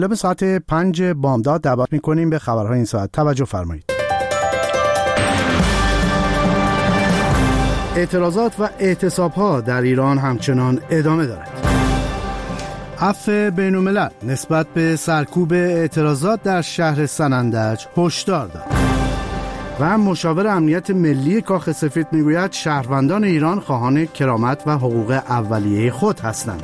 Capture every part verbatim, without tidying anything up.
به ساعت پنج بامداد دعوت می‌کنیم به خبرهای این ساعت. توجه فرمایید. اعتراضات و اعتصاب‌ها در ایران همچنان ادامه دارد. عفو بین‌الملل نسبت به سرکوب اعتراضات در شهر سنندج هشدار داد. و مشاور امنیت ملی کاخ سفید میگوید شهروندان ایران خواهان کرامت و حقوق اولیه خود هستند.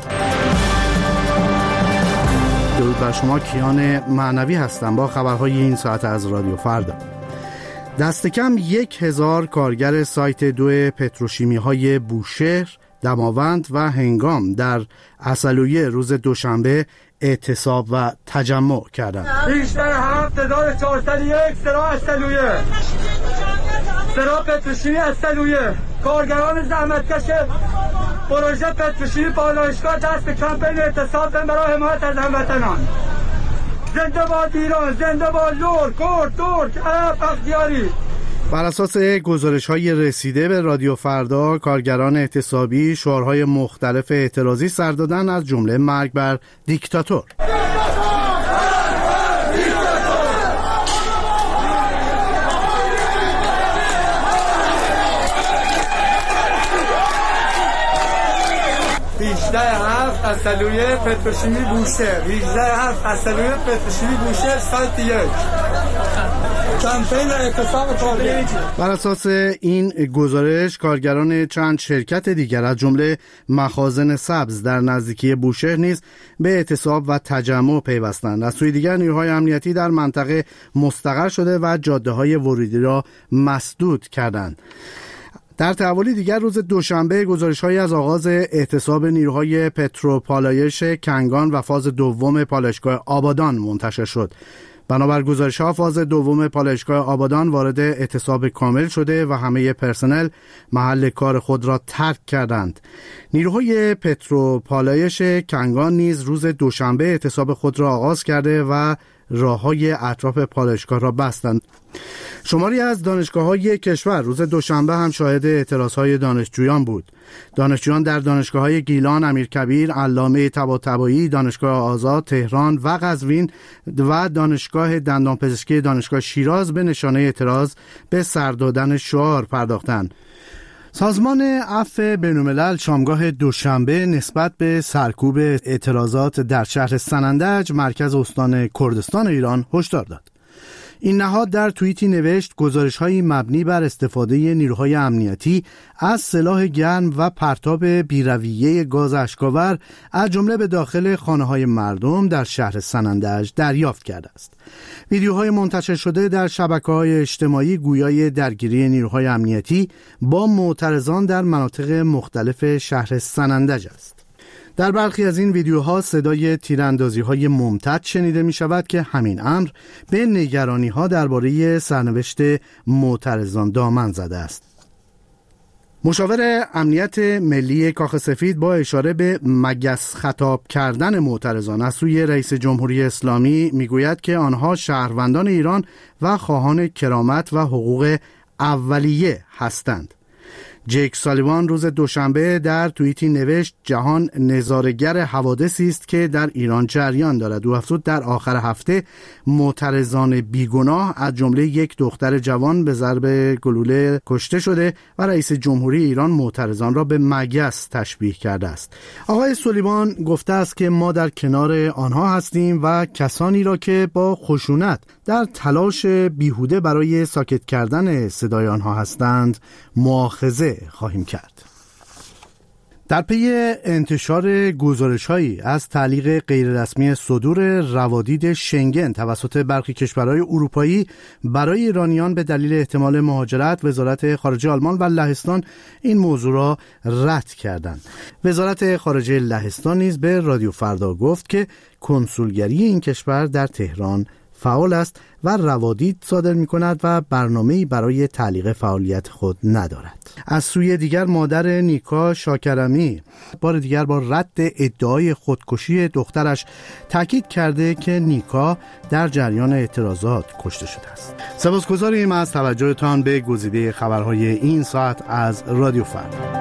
درود بر شما، کیان معنوی هستم با خبرهای این ساعت از رادیو فردا. دست کم یک هزار کارگر سایت دو پتروشیمی های بوشهر، دماوند و هنگام در عسلویه روز دوشنبه اعتصاب و تجمع کردند. بیشتر هفت هزار و چهارصد و یک سرا عسلویه، سرا پتروشیمی عسلویه، کارگران زحمتکش پروژه پتروشیمی پالایشگاه دست به کمپین اعتصاب برای حمایت از هموطنان. زنده باد ایران، زنده باد لور، کرد، ترک، عرب، بختیاری. بر اساس گزارش‌های رسیده به رادیو فردا، کارگران اعتصابی شعارهای مختلف اعتراضی سر دادن، از جمله مرگ بر دیکتاتور. هجده هفت عسلویه پتروشیمی بوشهر، هجده هفت عسلویه پتروشیمی بوشهر سایت یک. کمپین اعتصاب کارگر. بر اساس این گزارش، کارگران چند شرکت دیگر از جمله مخازن سبز در نزدیکی بوشهر نیز به اعتصاب و تجمع پیوستند. از سوی دیگر نیروهای امنیتی در منطقه مستقر شده و جاده‌های ورودی را مسدود کردند. در تحولی دیگر روز دوشنبه گزارش‌هایی از آغاز اعتصاب نیروهای پتروپالایش کنگان و فاز دوم پالایشگاه آبادان منتشر شد. بنابر گزارش‌ها فاز دوم پالایشگاه آبادان وارد اعتصاب کامل شده و همه پرسنل محل کار خود را ترک کردند. نیروهای پتروپالایش کنگان نیز روز دوشنبه اعتصاب خود را آغاز کرده و راه‌های اطراف پالایشگاه را بستند. شماری از دانشگاه‌های کشور روز دوشنبه هم شاهد اعتراض‌های دانشجویان بود. دانشجویان در دانشگاه‌های گیلان، امیرکبیر، علامه طباطبایی، دانشگاه آزاد تهران و قزوین و دانشگاه دندانپزشکی دانشگاه شیراز به نشانه اعتراض به سر دادن شعار پرداختند. سازمان عفو بین‌الملل شامگاه دوشنبه نسبت به سرکوب اعتراضات در شهر سنندج، مرکز استان کردستان ایران، هشدار داد. این نهاد در توییتی نوشت گزارش‌های مبنی بر استفاده نیروهای امنیتی از سلاح گرم و پرتاب بی‌رویه گاز اشک‌آور از جمله به داخل خانه‌های مردم در شهر سنندج دریافت کرده است. ویدیوهای منتشر شده در شبکه‌های اجتماعی گویای درگیری نیروهای امنیتی با معترضان در مناطق مختلف شهر سنندج است. در برخی از این ویدیوها صدای تیراندازی‌های ممتد شنیده می‌شود که همین امر به نگرانی‌ها درباره سرنوشت معترضان دامن زده است. مشاور امنیت ملی کاخ سفید با اشاره به مگس خطاب کردن معترضان از سوی رئیس جمهوری اسلامی میگوید که آنها شهروندان ایران و خواهان کرامت و حقوق اولیه هستند. جیک سالیوان روز دوشنبه در توییتی نوشت جهان نظاره‌گر حوادثی است که در ایران جریان دارد. او افزود در آخر هفته معترضان بیگناه از جمله یک دختر جوان به ضرب گلوله کشته شده و رئیس جمهوری ایران معترضان را به مگس تشبیه کرده است. آقای سالیوان گفته است که ما در کنار آنها هستیم و کسانی را که با خشونت در تلاش بیهوده برای ساکت کردن صدای آنها هستند مؤاخذه خواهیم کرد. در پی انتشار گزارش‌هایی از تعلیق غیررسمی صدور روادید شنگن توسط برخی کشورهای اروپایی برای ایرانیان به دلیل احتمال مهاجرت، وزارت خارجه آلمان و لهستان این موضوع را رد کردند. وزارت خارجه لهستان نیز به رادیو فردا گفت که کنسولگری این کشور در تهران فعال است و روادید صادر می کند و برنامه‌ای برای تعلیق فعالیت خود ندارد. از سوی دیگر مادر نیکا شاکرمی بار دیگر با رد ادعای خودکشی دخترش تاکید کرده که نیکا در جریان اعتراضات کشته شده است. سپاسگزاریم از توجهتان به گزیده خبرهای این ساعت از رادیو فردا.